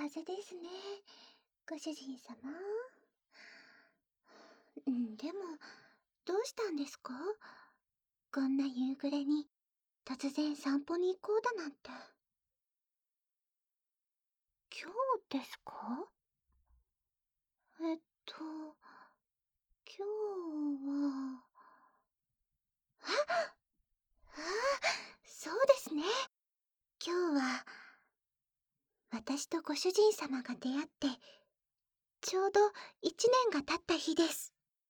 風邪ですね、ご主人様。でも、どうしたんですか？こんな夕暮れに突然散歩に行こうだなんて。今日ですか？えっと、今日は、あ、そうですね。今日は、私とご主人様が出会って、ちょうど1年が経った日です。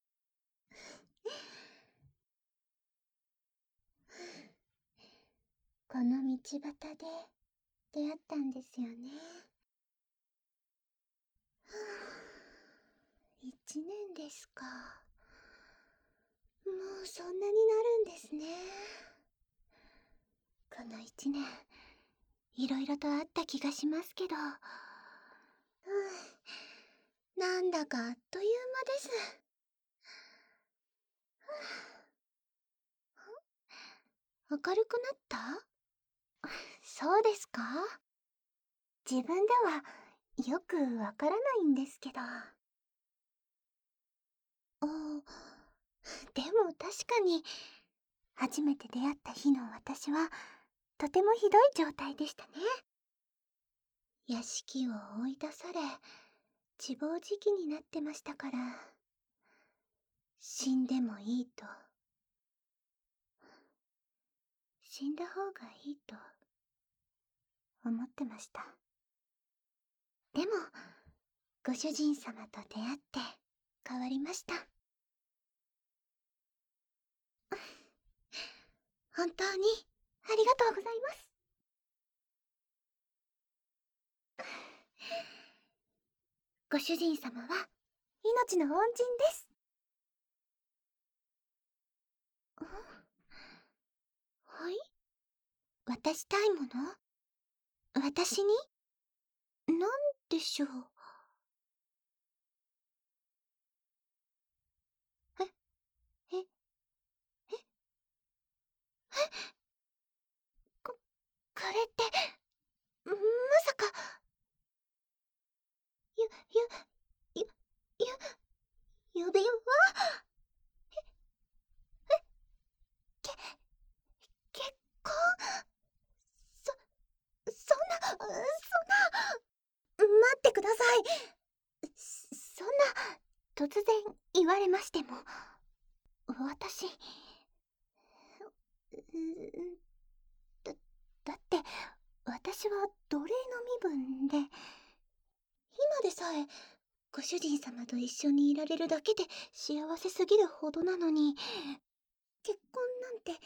この道端で出会ったんですよね。1年ですか。もうそんなになるんですね。この1年、いろいろとあった気がしますけど、なんだかあっという間です。明るくなった？そうですか？自分ではよくわからないんですけど。でも確かに、初めて出会った日の私は、とてもひどい状態でしたね。屋敷を追い出され、自暴自棄になってましたから、死んでもいいと。死んだ方がいいと思ってました。でも、ご主人様と出会って変わりました。本当にありがとうございます。ご主人様は命の恩人です。はい？渡したいもの？私に？なんでしょう？え、え、え、こ、これって、まさか、ゆ、ゆ、ゆ、指輪？け、結婚？そ、待ってください。そんな、突然言われましても、私、だ、だって、私は奴隷の身分で、今でさえ、ご主人様と一緒にいられるだけで幸せすぎるほどなのに、結婚なんて、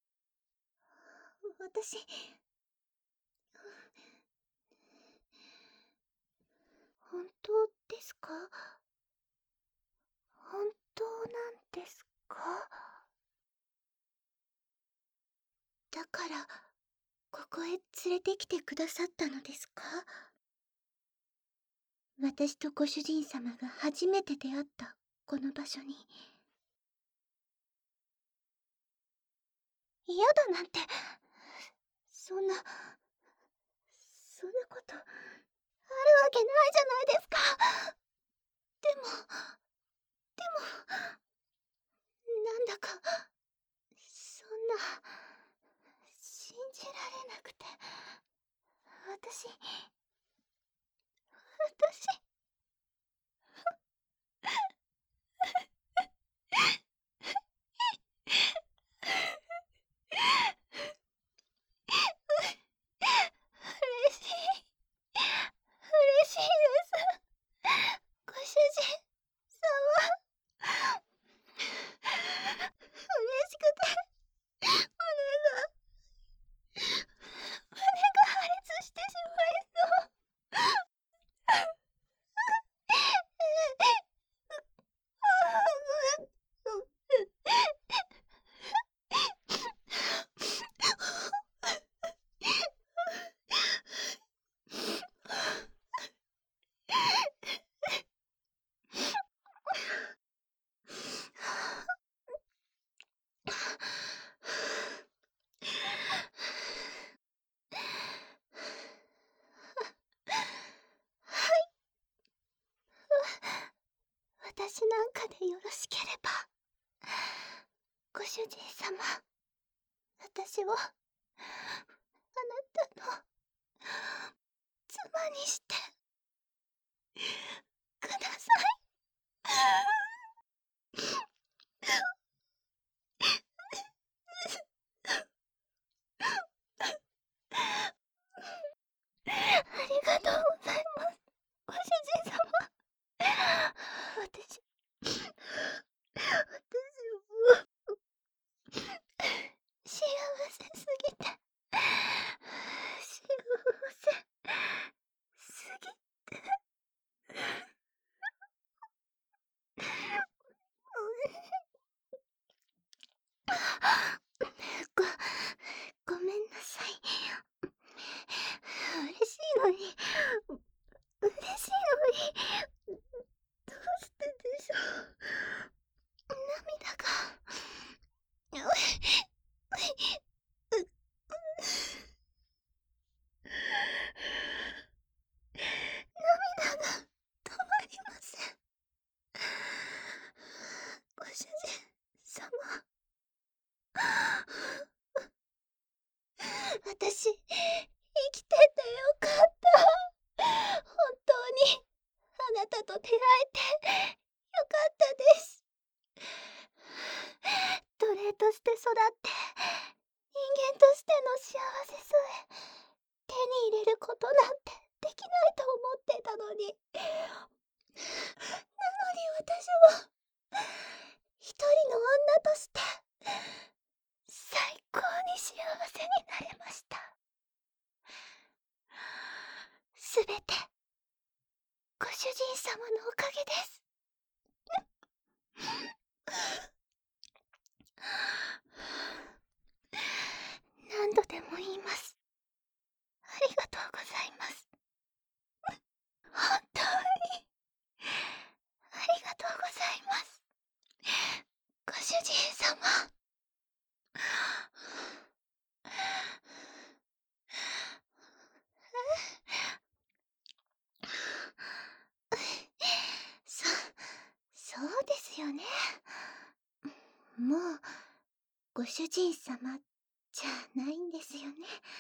私、本当ですか？本当なんですか？だから、ここへ連れてきてくださったのですか？私とご主人様が初めて出会ったこの場所に。嫌だなんて、そんな、そんなことあるわけないじゃないですか。でも、なんだか、そんな、信じられなくて、私、私、嬉しい、嬉しいです。ご主人様、嬉しくて、胸が、胸が破裂してしまいそう。 私なんかでよろしければ、ご主人様、私をあなたの妻にしてください。ありがとうございます、ご主人様。私も幸せすぎて、幸せすぎて。ご、ごめんなさい。嬉しいのに、嬉しいのに、どうしてでしょう。涙が、涙が止まりません。ご主人様。私、生きててよかった。本当に、あなたと出会えて、よかったです。奴隷として育って、人間としての幸せさえ、手に入れることなんてできないと思ってたのに。なのに私は、一人の女として、最高に幸せになれました。すべて、ご主人様のおかげです。何度でも言います。ありがとうございます。本当に、ありがとうございます。ご主人様。そ、そうですよね。もう、ご主人様じゃないんですよね。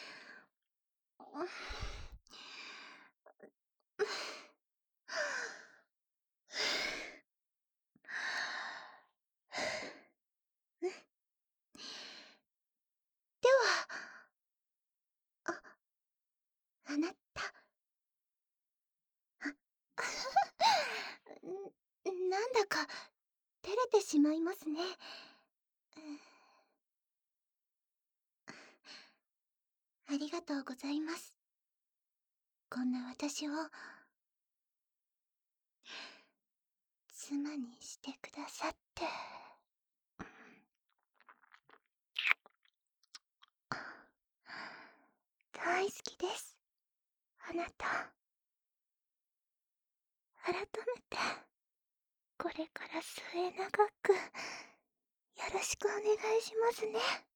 では、あなた。なんだか、照れてしまいますね。ありがとうございます。こんな私を、妻にしてくださって。大好きです。あなた。改めて、これから末永く、よろしくお願いしますね。